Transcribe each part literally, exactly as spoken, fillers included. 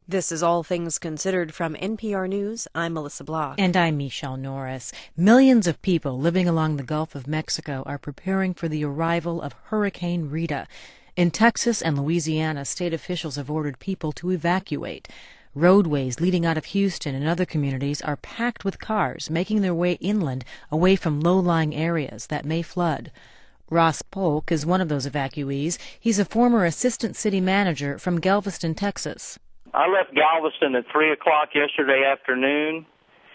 This is All Things Considered from N P R News. I'm Melissa Block. And I'm Michelle Norris. Millions of people living along the Gulf of Mexico are preparing for the arrival of Hurricane Rita. In Texas and Louisiana, state officials have ordered people to evacuate. Roadways leading out of Houston and other communities are packed with cars making their way inland away from low-lying areas that may flood. Ross Polk is one of those evacuees. He's a former assistant city manager from Galveston, Texas. I left Galveston at three o'clock yesterday afternoon,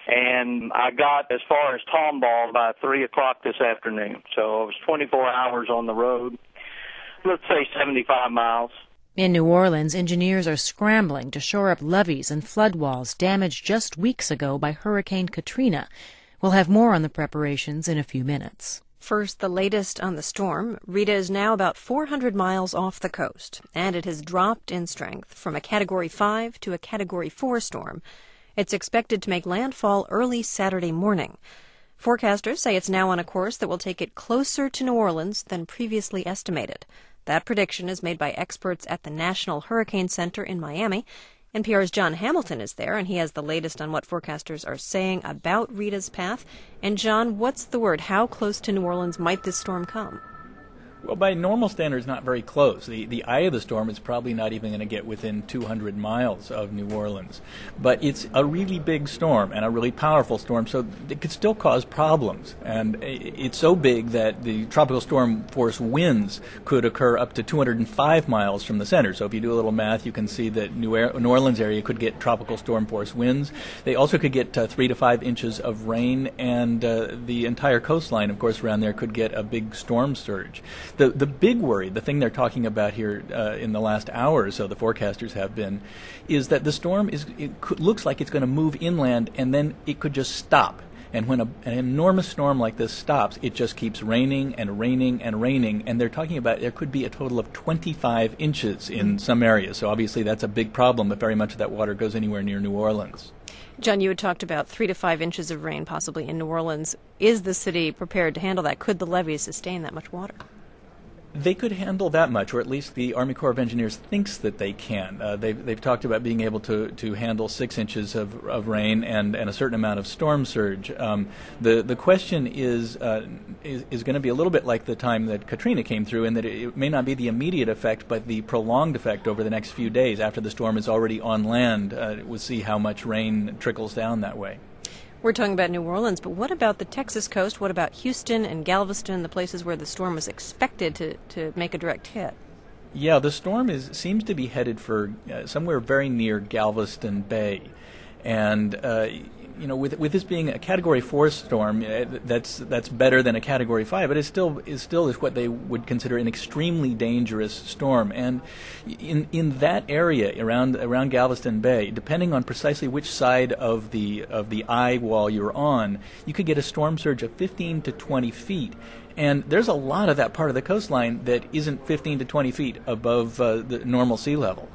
and I got as far as Tomball by three o'clock this afternoon. So it was twenty-four hours on the road, let's say seventy-five miles. In New Orleans, engineers are scrambling to shore up levees and flood walls damaged just weeks ago by Hurricane Katrina. We'll have more on the preparations in a few minutes. First, the latest on the storm. Rita is now about four hundred miles off the coast, and it has dropped in strength from a Category five to a Category four storm. It's expected to make landfall early Saturday morning. Forecasters say it's now on a course that will take it closer to New Orleans than previously estimated. That prediction is made by experts at the National Hurricane Center in Miami. N P R's John Hamilton is there, and he has the latest on what forecasters are saying about Rita's path. And, John, what's the word? How close to New Orleans might this storm come? Well, by normal standards, not very close. The the eye of the storm is probably not even going to get within two hundred miles of New Orleans. But it's a really big storm and a really powerful storm, so it could still cause problems. And it's so big that the tropical storm force winds could occur up to two hundred five miles from the center. So if you do a little math, you can see that New Orleans area could get tropical storm force winds. They also could get uh, three to five inches of rain, and uh, the entire coastline, of course, around there could get a big storm surge. The the big worry, the thing they're talking about here uh, in the last hour or so, the forecasters have been, is that the storm is it could, looks like it's going to move inland and then it could just stop. And when a, an enormous storm like this stops, it just keeps raining and raining and raining. And they're talking about there could be a total of twenty-five inches in some areas. So obviously that's a big problem if very much of that water goes anywhere near New Orleans. John, you had talked about three to five inches of rain possibly in New Orleans. Is the city prepared to handle that? Could the levees sustain that much water? They could handle that much, or at least the Army Corps of Engineers thinks that they can. Uh, they've, they've talked about being able to, to handle six inches of, of rain and, and a certain amount of storm surge. Um, the the question is, uh, is is going to be a little bit like the time that Katrina came through, in that it, it may not be the immediate effect, but the prolonged effect over the next few days after the storm is already on land. Uh, we'll see how much rain trickles down that way. We're talking about New Orleans, but what about the Texas coast? What about Houston and Galveston, the places where the storm was expected to, to make a direct hit? Yeah, the storm is seems to be headed for uh, somewhere very near Galveston Bay. And, uh, you know, with with this being a Category four storm, uh, that's that's better than a Category five, but it still is still is what they would consider an extremely dangerous storm. And in in that area around around Galveston Bay, depending on precisely which side of the of the eye wall you're on, you could get a storm surge of fifteen to twenty feet. And there's a lot of that part of the coastline that isn't fifteen to twenty feet above uh, the normal sea level.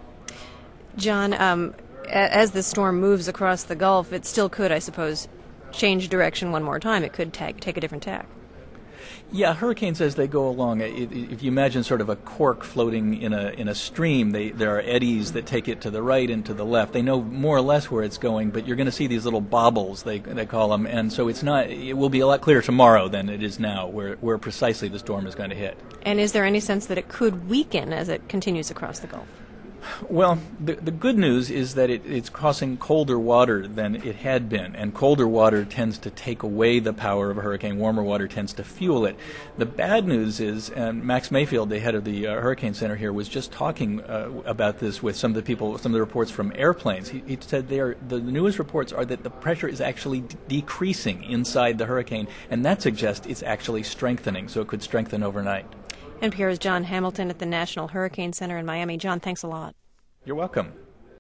John, um, as the storm moves across the Gulf, it still could, I suppose, change direction one more time. It could tag, take a different tack. Yeah, hurricanes as they go along, it, if you imagine sort of a cork floating in a in a stream, they, there are eddies that take it to the right and to the left. They know more or less where it's going, but you're going to see these little bobbles, they they call them, and so it's not. It will be a lot clearer tomorrow than it is now, where where precisely the storm is going to hit. And is there any sense that it could weaken as it continues across the Gulf? Well, the, the good news is that it, it's crossing colder water than it had been, and colder water tends to take away the power of a hurricane. Warmer water tends to fuel it. The bad news is, and Max Mayfield, the head of the uh, Hurricane Center here, was just talking uh, about this with some of the people, some of the reports from airplanes. He, he said they are, the newest reports are that the pressure is actually d- decreasing inside the hurricane, and that suggests it's actually strengthening, so it could strengthen overnight. N P R's John Hamilton at the National Hurricane Center in Miami. John, thanks a lot. You're welcome.